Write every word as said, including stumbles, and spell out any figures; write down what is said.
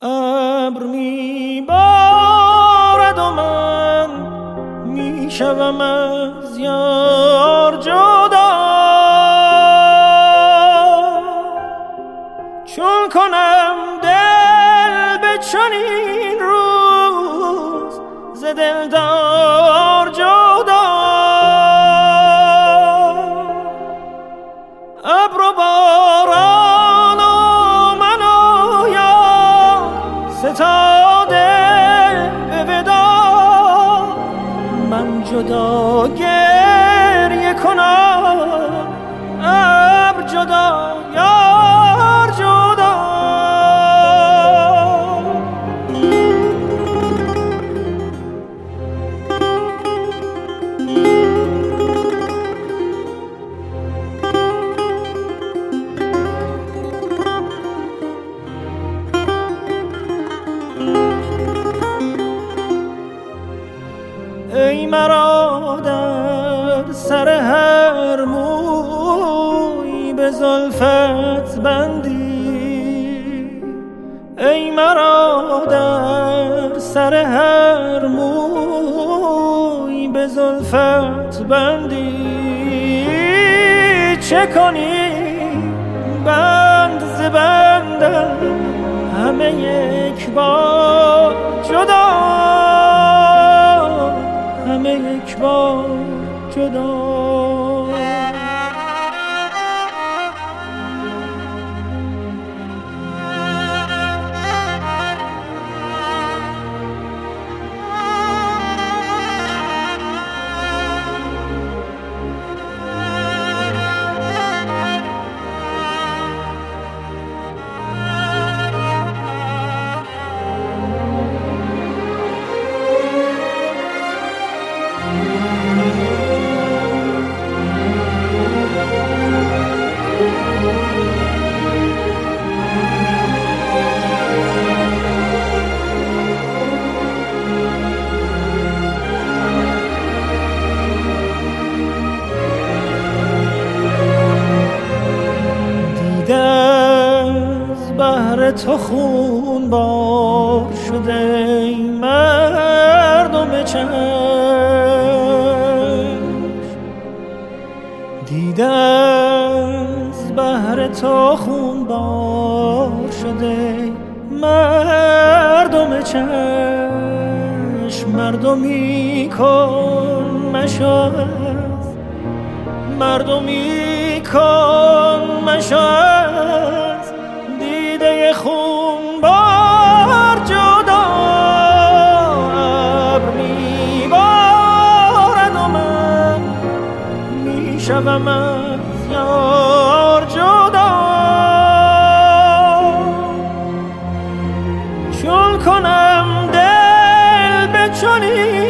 ابر میبارد و من میشوم از یار جدا، چون کنم دل به چنین روز ز دلدار جدا. ابر و باران و من و یار ستاده به ودا، من جدا گریه کنم ابر جدا یار جدا. ای مرا در سر هر موی به زلفت بندی، ای مرا در سر هر موی به زلفت بندی، چه کنی بند ز بندم همه یک بار جدا، همه یک بار جدا. تو خون بار شده ای مردم چشم، دیده از بحر تو خون بار شده ای مردم چشم، مردمی کن مشاهد، مردمی کن مشاهد، دیده خون بار جدا. ابر میبارد و من میشوم از یار جدا، چون کنم دل به چنین